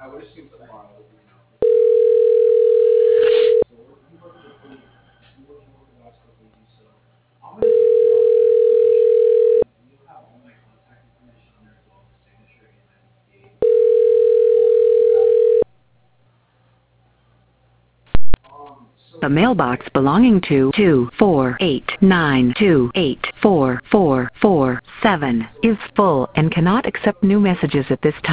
The mailbox belonging to 24892844447 is full and cannot accept new messages at this time.